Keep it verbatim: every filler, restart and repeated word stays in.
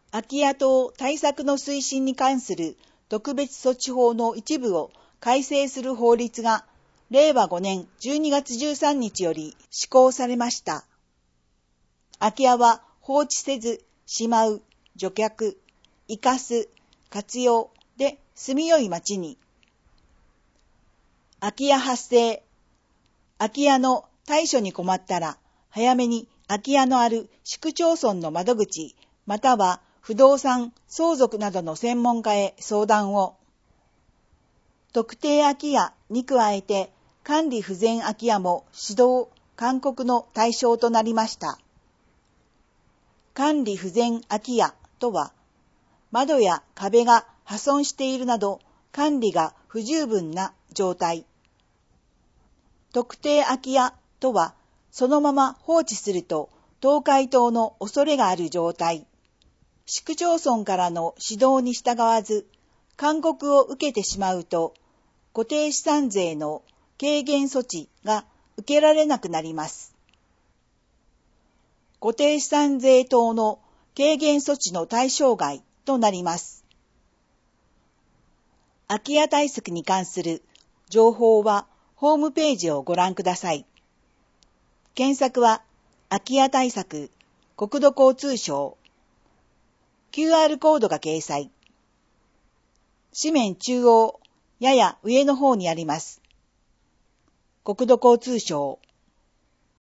空き家等対策の推進に関する特別措置法の一部を改正する法律がれいわごねんじゅうにがつじゅうさんにちより施行されました。空き家は放置せず、しまう、除却、生かす、活用で住みよい町に。空き家発生。空き家の対処に困ったら、早めに空き家のある市区町村の窓口、または不動産、相続などの専門家へ相談を。特定空き家に加えて、管理不全空き家も指導、勧告の対象となりました。管理不全空き家とは、窓や壁が破損しているなど、管理が不十分な状態。特定空き家とは、そのまま放置すると倒壊等の恐れがある状態。市区町村からの指導に従わず、勧告を受けてしまうと、固定資産税の軽減措置が受けられなくなります。固定資産税等の軽減措置の対象外となります。空き家対策に関する情報はホームページをご覧ください。検索は空き家対策国土交通省 キューアール コードが掲載。紙面中央やや上の方にあります。国土交通省